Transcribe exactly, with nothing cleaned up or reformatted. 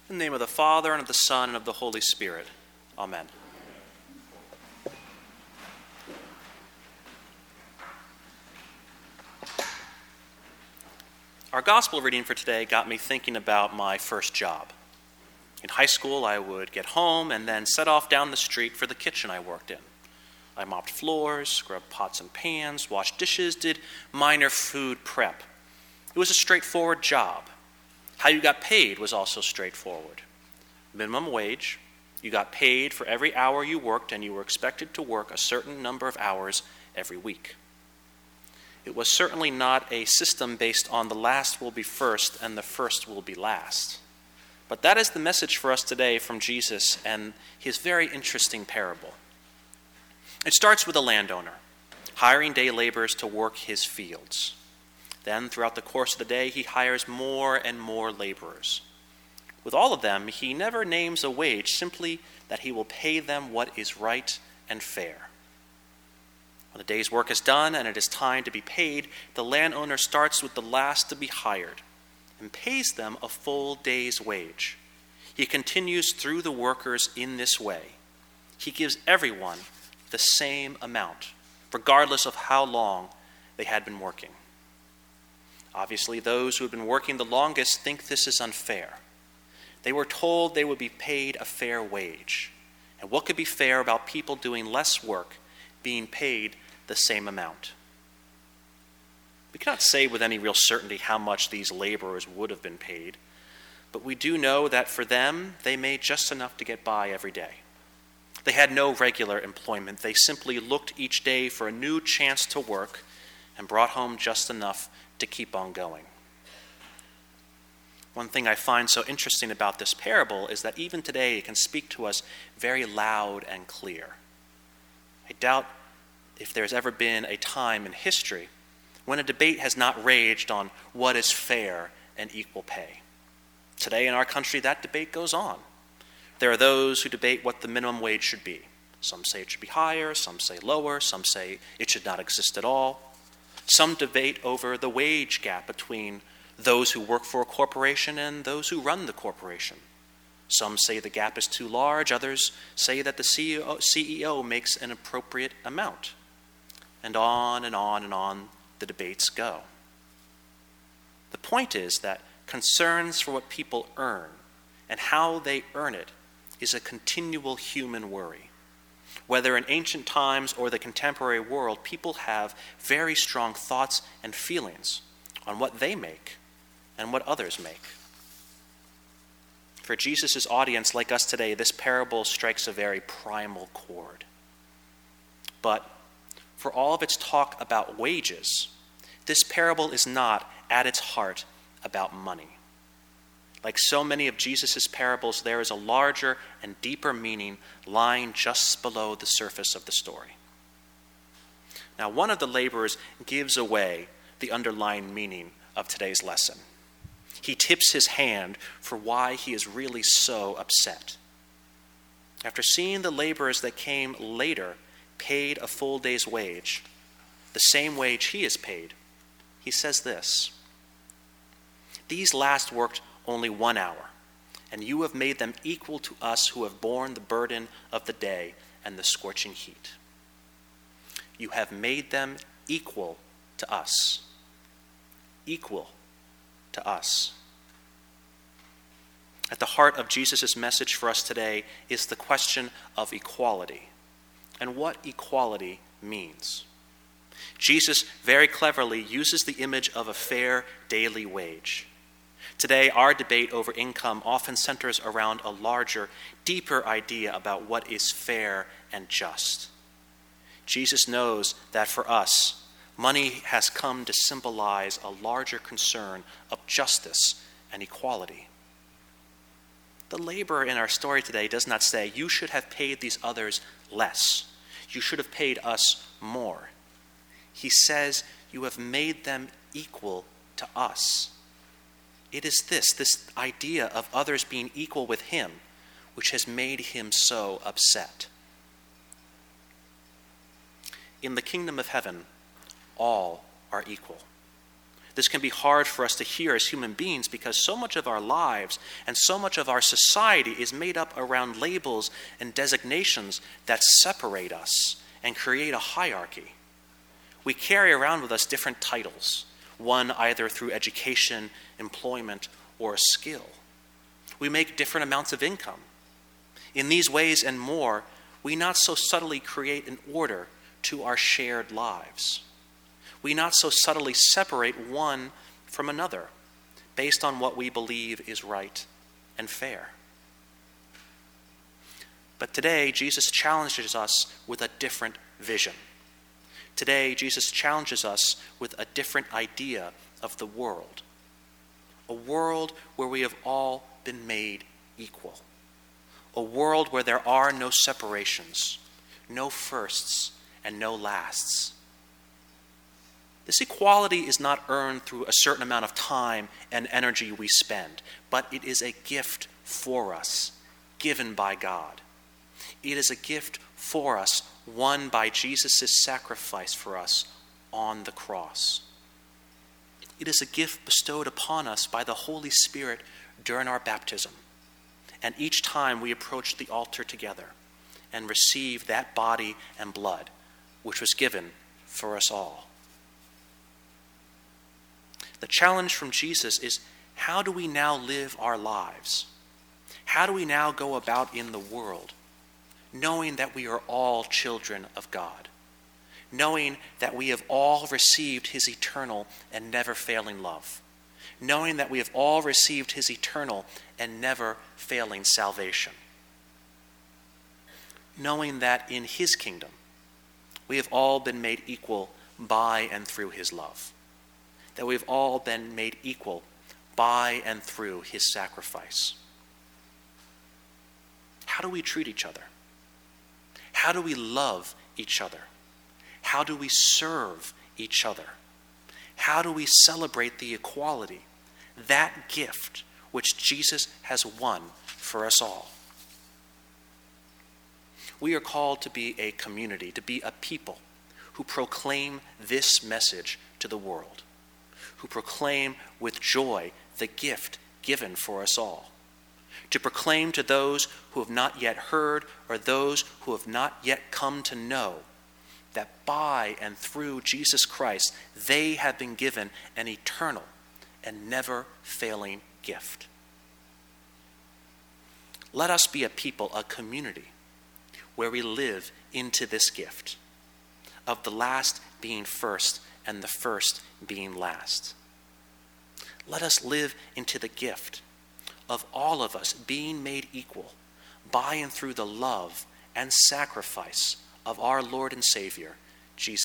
In the name of the Father, and of the Son, and of the Holy Spirit. Amen. Our gospel reading for today got me thinking about my first job. In high school, I would get home and then set off down the street for the kitchen I worked in. I mopped floors, scrubbed pots and pans, washed dishes, did minor food prep. It was a straightforward job. How you got paid was also straightforward. Minimum wage, you got paid for every hour you worked, and you were expected to work a certain number of hours every week. It was certainly not a system based on the last will be first and the first will be last. But that is the message for us today from Jesus and his very interesting parable. It starts with a landowner hiring day laborers to work his fields. Then, throughout the course of the day, he hires more and more laborers. With all of them, he never names a wage, simply that he will pay them what is right and fair. When the day's work is done and it is time to be paid, the landowner starts with the last to be hired and pays them a full day's wage. He continues through the workers in this way. He gives everyone the same amount, regardless of how long they had been working. Obviously, those who have been working the longest think this is unfair. They were told they would be paid a fair wage. And what could be fair about people doing less work being paid the same amount? We cannot say with any real certainty how much these laborers would have been paid, but we do know that for them, they made just enough to get by every day. They had no regular employment. They simply looked each day for a new chance to work and brought home just enough to keep on going. One thing I find so interesting about this parable is that even today it can speak to us very loud and clear. I doubt if there's ever been a time in history when a debate has not raged on what is fair and equal pay. Today in our country, that debate goes on. There are those who debate what the minimum wage should be. Some say it should be higher, some say lower, some say it should not exist at all. Some debate over the wage gap between those who work for a corporation and those who run the corporation. Some say the gap is too large, others say that the C E O makes an appropriate amount. And on and on and on the debates go. The point is that concerns for what people earn and how they earn it is a continual human worry. Whether in ancient times or the contemporary world, people have very strong thoughts and feelings on what they make and what others make. For Jesus' audience, like us today, this parable strikes a very primal chord. But for all of its talk about wages, this parable is not, at its heart, about money. Like so many of Jesus' parables, there is a larger and deeper meaning lying just below the surface of the story. Now, one of the laborers gives away the underlying meaning of today's lesson. He tips his hand for why he is really so upset. After seeing the laborers that came later paid a full day's wage, the same wage he is paid, he says this: "These last worked only one hour, and you have made them equal to us who have borne the burden of the day and the scorching heat." You have made them equal to us. Equal to us. At the heart of Jesus' message for us today is the question of equality and what equality means. Jesus very cleverly uses the image of a fair daily wage. Today, our debate over income often centers around a larger, deeper idea about what is fair and just. Jesus knows that for us, money has come to symbolize a larger concern of justice and equality. The laborer in our story today does not say, "You should have paid these others less. You should have paid us more." He says, "You have made them equal to us." It is this, this idea of others being equal with him, which has made him so upset. In the kingdom of heaven, all are equal. This can be hard for us to hear as human beings because so much of our lives and so much of our society is made up around labels and designations that separate us and create a hierarchy. We carry around with us different titles, one either through education, employment, or a skill. We make different amounts of income. In these ways and more, we not so subtly create an order to our shared lives. We not so subtly separate one from another based on what we believe is right and fair. But today, Jesus challenges us with a different vision. Today, Jesus challenges us with a different idea of the world. A world where we have all been made equal. A world where there are no separations, no firsts, and no lasts. This equality is not earned through a certain amount of time and energy we spend, but it is a gift for us, given by God. It is a gift for us, won by Jesus' sacrifice for us on the cross. It is a gift bestowed upon us by the Holy Spirit during our baptism, and each time we approach the altar together and receive that body and blood which was given for us all. The challenge from Jesus is, how do we now live our lives? How do we now go about in the world, knowing that we are all children of God, knowing that we have all received his eternal and never failing love, knowing that we have all received his eternal and never failing salvation, knowing that in his kingdom we have all been made equal by and through his love, that we've all been made equal by and through his sacrifice. How do we treat each other? How do we love each other? How do we serve each other? How do we celebrate the equality, that gift which Jesus has won for us all? We are called to be a community, to be a people who proclaim this message to the world, who proclaim with joy the gift given for us all, to proclaim to those who have not yet heard or those who have not yet come to know that by and through Jesus Christ they have been given an eternal and never failing gift. Let us be a people, a community, where we live into this gift of the last being first and the first being last. Let us live into the gift of all of us being made equal by and through the love and sacrifice of our Lord and Savior, Jesus.